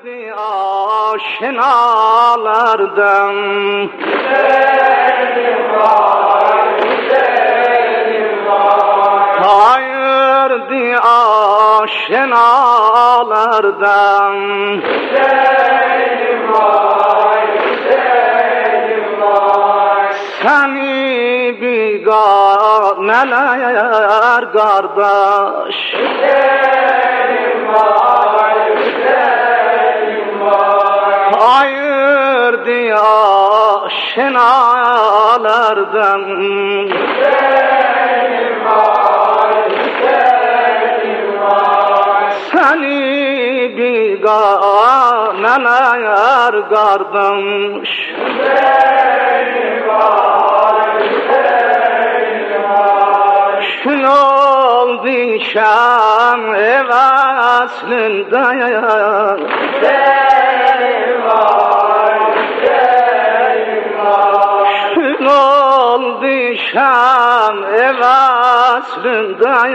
آشناlardan ayırdı aşinalardan seni biganeler kardeş ayırdı aşinalardan seni biganeler kardeş şun oldu şam evaslından şun oldu şam evaslından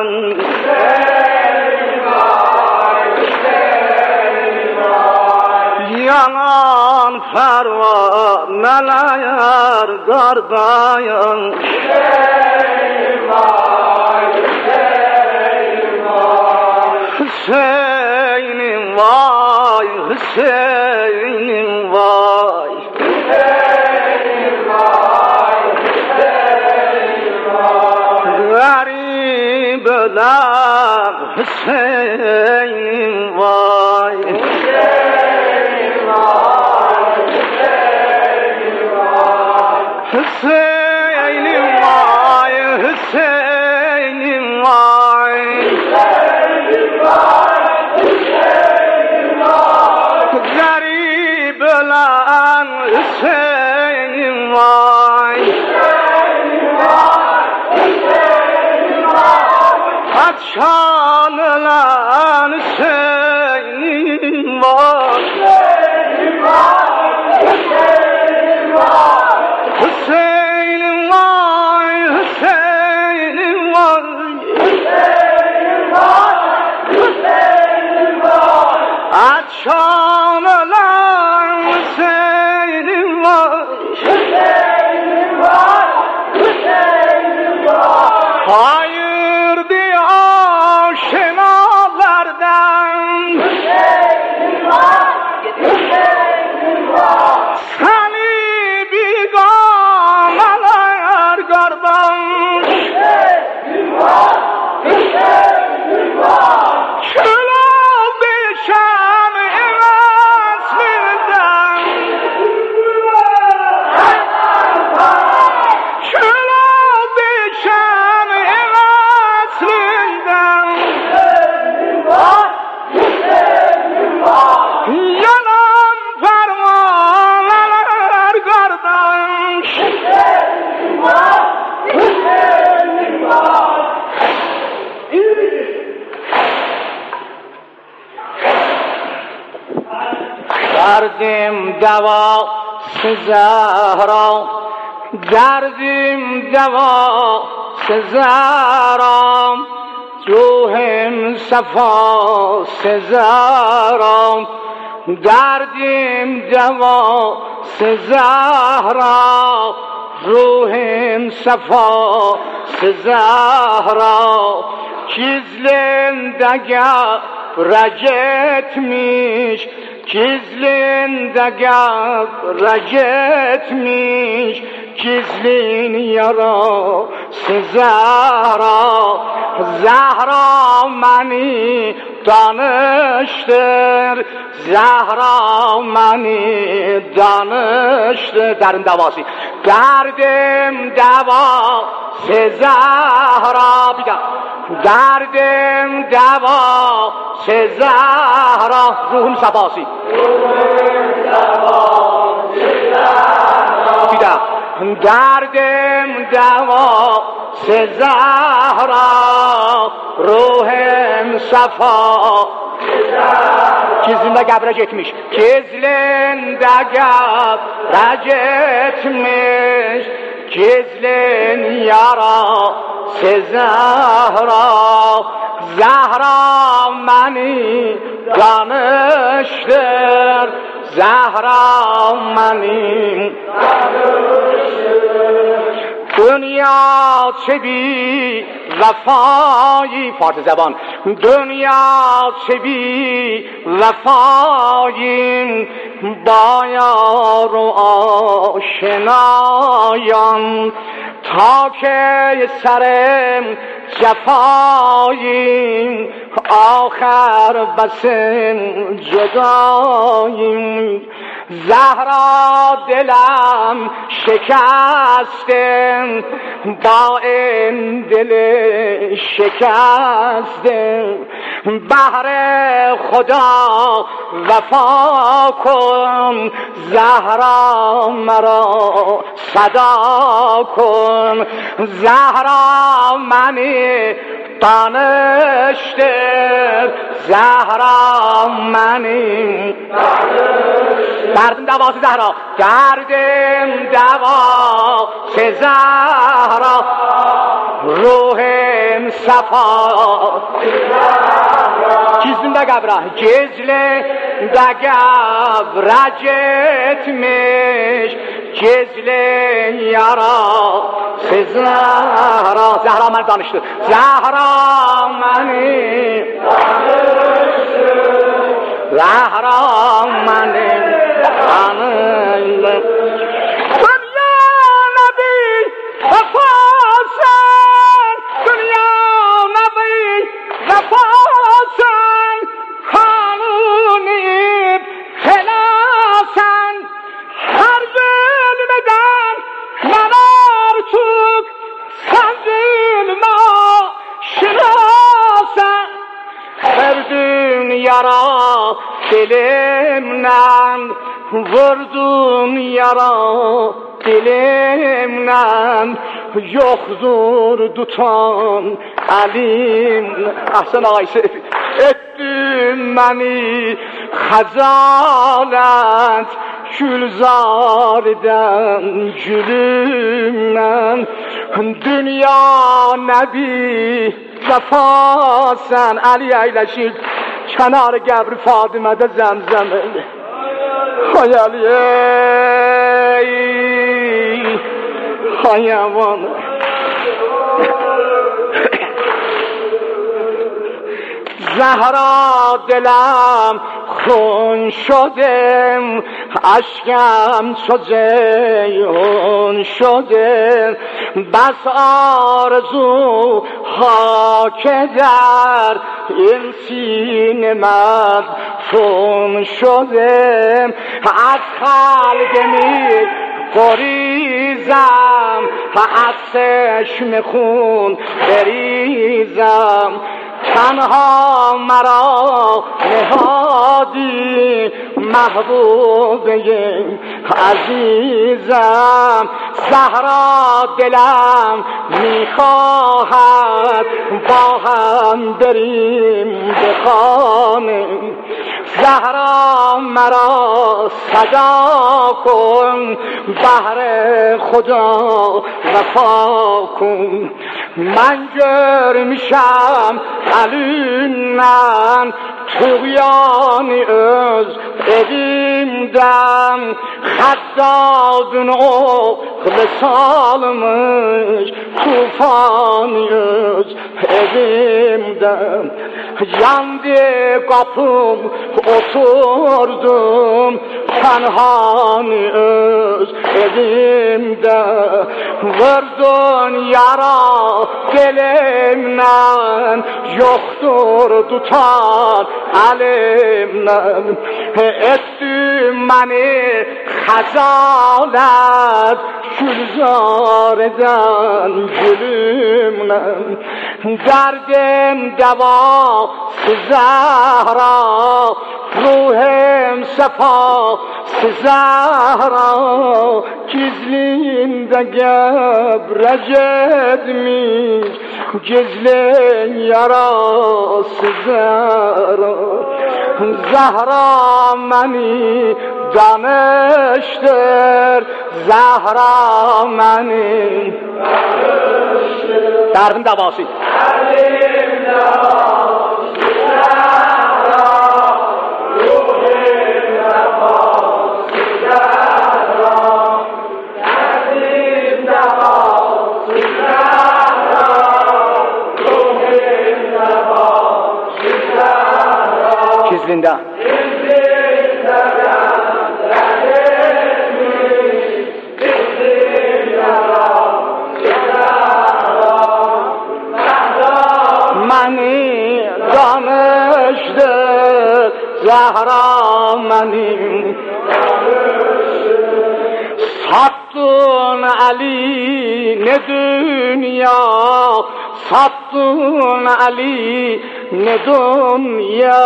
yalan pervaneler kardeş Hüseyin'im vay, Hüseyin'im vay garip ölen Hüseyin'im vay Hüseyin'im vay, Hüseyin'im vay garip ölen Hüseyin'im vay Açan ölen Hüseyin'im vay Hüseyin'im vay, Hüseyin'im vay Açan ölen Hüseyin'im vay ayırdı aşinalardan seni biganeler kardeş kül oldu şam evaslinden kül oldu şam evaslinden yalan pervaneler kardeş derdim devası Zehra derdim devası Zehra ruhum sefası Zehra derdim devası Zehra ruhum sefası Zehra gizlinde gevrek etmiş gizlinde gevrek etmiş gizlin yarası Zehra Zehra beni danıştır Zehra beni danıştır derdim devası derdim devası Zehra bir daha derdim devası Zehra ruhum sabası bir daha derdim devası Zehra ruhum safa gizlinde gevrek etmiş gizlinde gevrek etmiş gizlin yarası Zehra Zehra beni danıştır danıştır Zehra benim. Dünya çebi vefayı Farsi زبان dünya çebi vefayım bayar و آشنایان تا که سرم جفاییم آخر بسن جداییم زهرا دلم شکستم با این دل شکستم بهر خدا وفا کن زهرا مرا صدا کن زهرا منی danıştır Zehra benim. Derdim devası Zehra, derdim devası Zehra, ruhum safa. Gizlimde qəbrə, gizlimdə qəbrə getmiş, gizli yara Zehra. Zehra məni danışdı, Zehra məni danışdı, Zehra məni danışdı. Dünya nəbi vəfasən, dünya nəbi vəfasən, kanunib xelasən, hər zülmədən mən artıq sən zülmə şinasən. Verdin yara dilimdən, vurdun yara dilimdən, yoxdur tutan əlim. Əhsən ağaysı, etdin məni xəcalət, gülzardən gülümdən. Dünya nəbi vəfasən, Əli əyləşib kənar qəbri Fadimədə zəmzəm. Hay Əli ey, hay aman. زهرا دلم خون شدم اشکم چو جیحون شدم بس آرزو ها که در این سینه مدفون شدم از خلق می گریزم از چشم خون بریزم تنها مرا نهادی محبوبه عزیزم زهرا دلم میخواهد با هم بریم به خانه زهرا مرا صدا کن بهر خدا وفا کن من görmüşəm əlindən tuğyanı öz evimdən xəddadın oğlu salmış tufanı öz evimdən yandı qapım oturdum pənhanı öz evimdə vurdun yara dilimdən yoxdur tutan əlimdən etdin məni xəcalət gülzar edən gülümdən derdim devası Zehra ruhum sefası Zehra gizlinde gebrecetmiş gizli yarası Zehra Zehra məni danıştır Zehra məni derdim davası derdim davası Zehra ruhum izlinde. Mani danıştı Zahra mani sattın Ali ne dünya, sattın Ali ne dünya.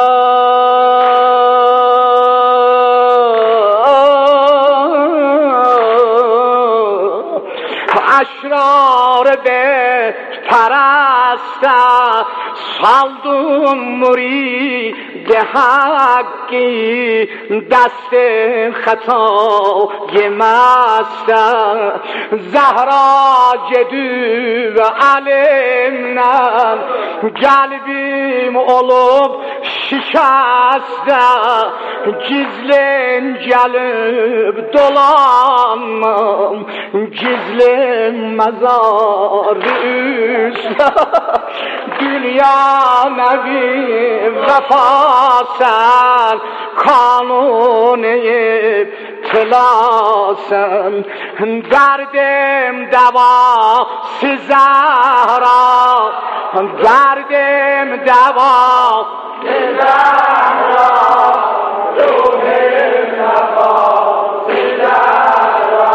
Aşrar be perasta saldın مرید حقی دست خطای مست زهرا جدو علمden kalbim olup şişeste gizlen gelip dolanmam gizlen mezar üstü dünya nevi vefa sen kanuni tılasın derdim deva Zahra derdim deva Zahra ruhim vefa Zahra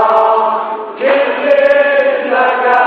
gizlilere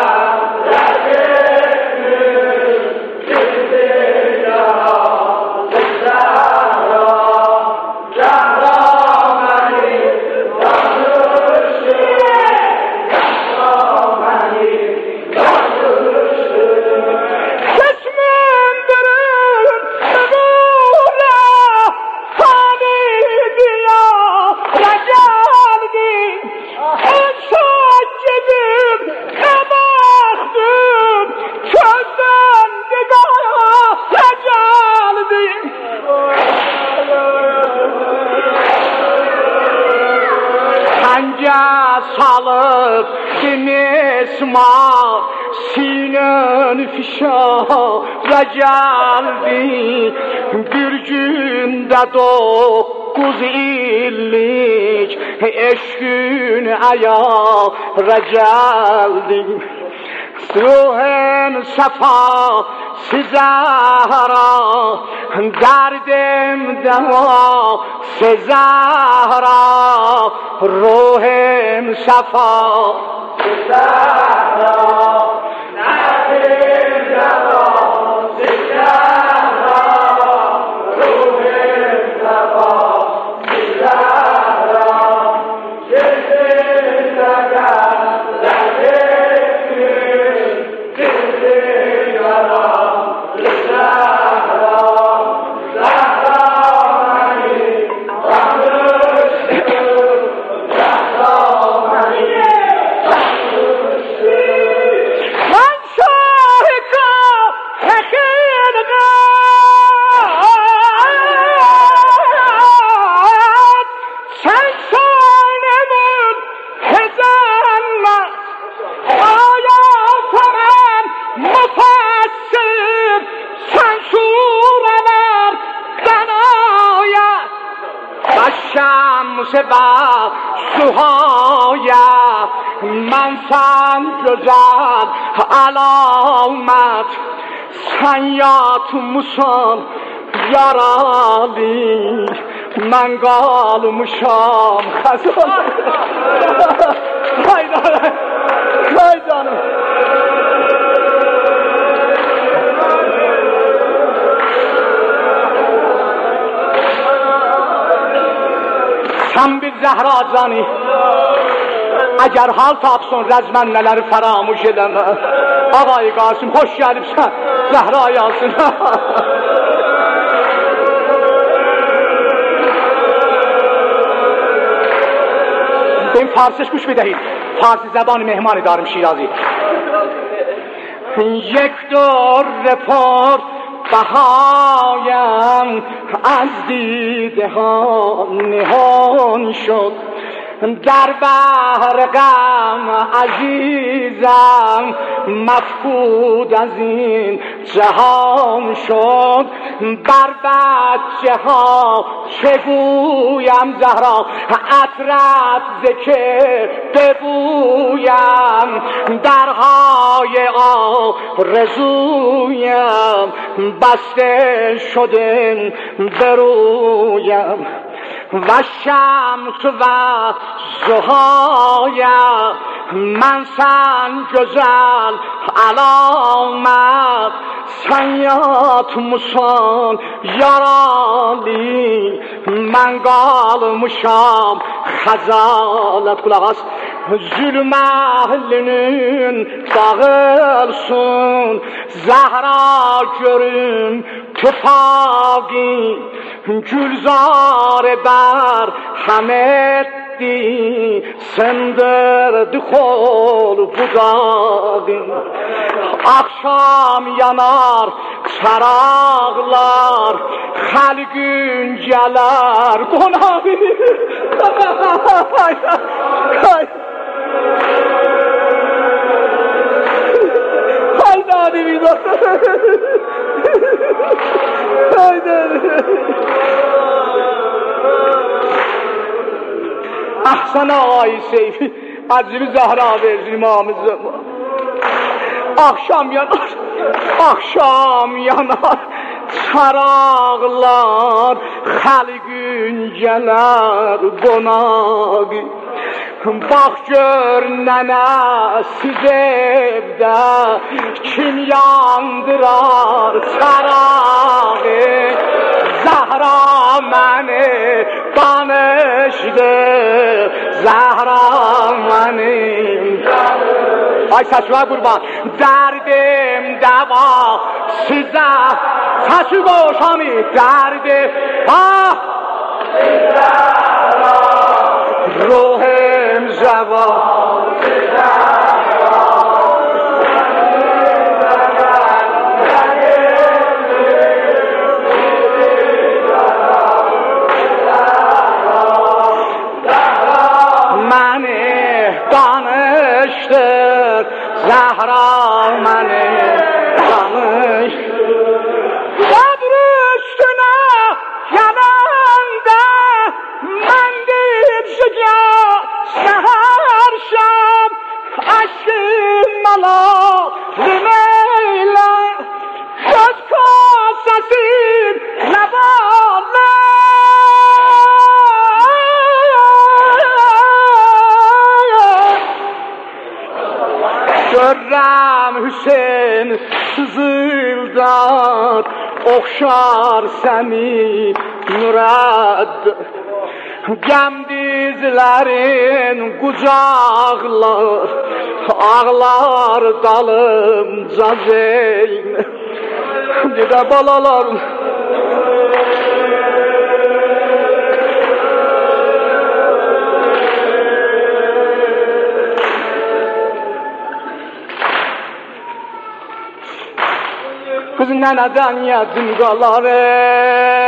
salıp sinesma sinen fişara geldi bir günde 9 illik eşkün ayara geldi ruhem sefa Zahra derdim deva Zahra ruhem sefa Zahra derdim deva Zahra ruhem sefa Zahra با سوهایه من سن گذر علامت سیات موسان یارالی من قالمشام خزان های جانم Sen bir Zehra cani eğer hal tapsın rezmenneleri feramuş edeme Ağay Kasım hoş gelipsen Zehra yazsın Ben Farsış kuş بدهید Farsi زبان مهمانی دارم شیرازی یک دور رپورت بهایم از دیده ها نهان شد در بحر غم عزیزم مفقود از این جهان شد. بر بچه ها چگویم زهرا عطرت ذکر ببویم، درهای آرزویم بسته شده برویم. و شمس و زهایم من سنجزل علامت سیات مسان یارالی منگال مشام خزالت. قلق است zulüm ehlinin dağılsın, Zehra görüm tüfagi, Gülzar ber hametti, Sendirdi kol budağı. Akşam yanar çaraqlar, Xalqın gələr qonağı. Hayda divida. Hayda. Ahsan ağay Seyfi, Acili Zahra versin İmam-ı Zaman. Akşam yanar, akşam yanar çaraqlar, Xalqın gələr qonağı. Bax gör nənə siz evdə kim yandırar çarağı. Zəhra məni danışdı, Zəhra mənim. Ay saçma qurban, dərdim dəva sizə, saçı qoşami dərdim, ah sizə ruhim zəva sizə. Zahra məni danışdır. Qəbr üstünə gələndə mən dipşikə səhər şəm aşkım malazım eylə göz kasəsin ləbalə. Görrəm Hüseyin sızıldar, oxşar səni mürəd. Gəm dizlərin qucaqlar, ağlar dalımca zeyn. Gedə balalarım kız nənədən yedim qalar.